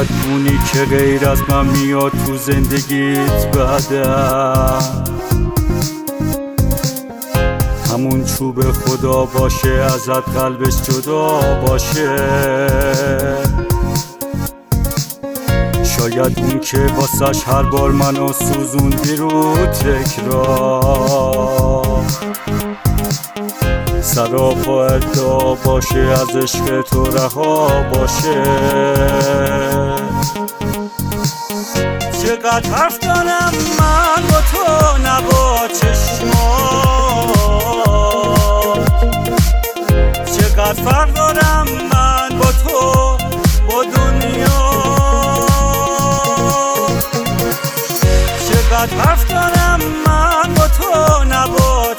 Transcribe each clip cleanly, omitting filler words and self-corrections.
شاید اونی که غیر از من میاد تو زندگیت بعدم همون چوب خدا باشه، ازت قلبش جدا باشه. شاید اون که واسش هر بار منو سوزوندی رو تکرار سراپا ادعا باشه، از عشق تو رها باشه. چقدر حرف دارم من با تو نه با چشمات، چقدر فرق دارم من با تو با دنیا، چقدر حرف دارم من با تو نه با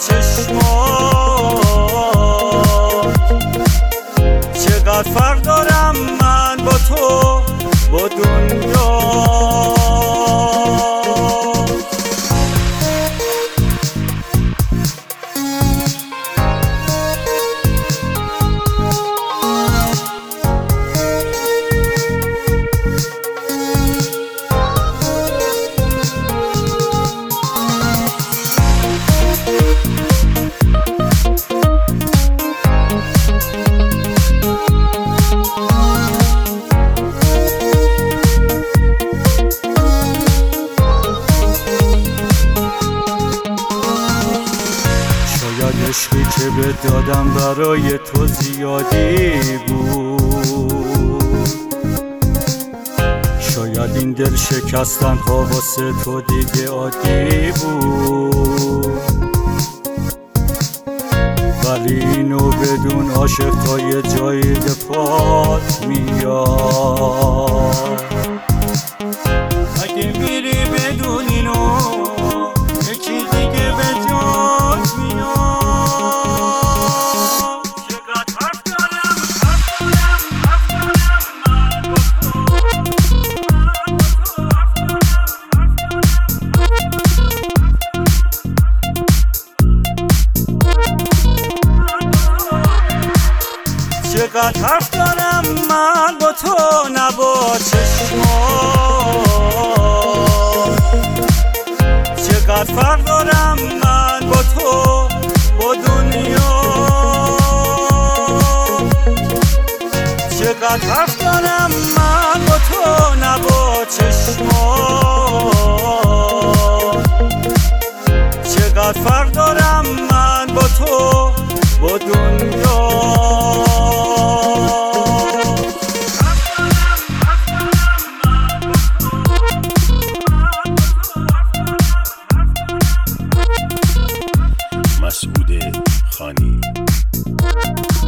چشمات، چقدر فرق دارم من با تو با دنیا. عشقی که به دادم برای تو زیادی بود، شاید این دل شکستن ها واسه تو دیگه عادی بود، ولی اینو بدون عاشق تا یه جایی دفات میاد. اگه میری بدون اینو یکی دیگه به جات میاد. چقدر حرف دارم من با تو نه با چشمات، چقدر فرق دارم من با تو با دنیا، چقدر حرف دارم من با تو نه با چشمات، چقدر فرق دارم من با تو با دنیا. مسعود خانی